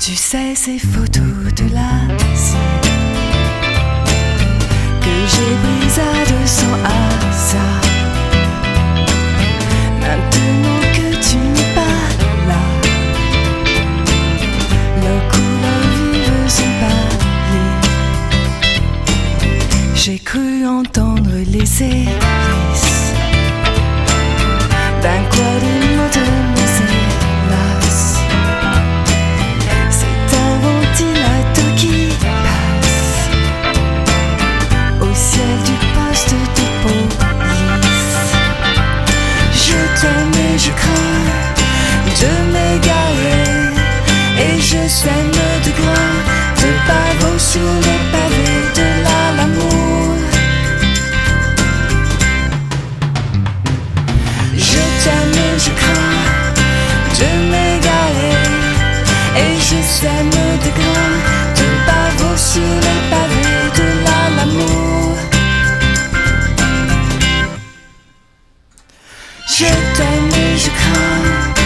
Tu sais ces photos de l'Asie que j'ai prises à 200 hasards. Maintenant que tu n'es pas là, leurs couleurs vives sont pâlies. J'ai cru entendre les hélices d'un quadrimoteur hélas. C'est un ventilateur qui passe au ciel du poste de police. Je t'aime et je crains de m'égarer, et je sème de grains de pavots sur les pavés de l'amour. Je t'aime et je crains de m'égarer, et je sème des grains de pavots sur les pavés de l'amour. Je t'aime et je crains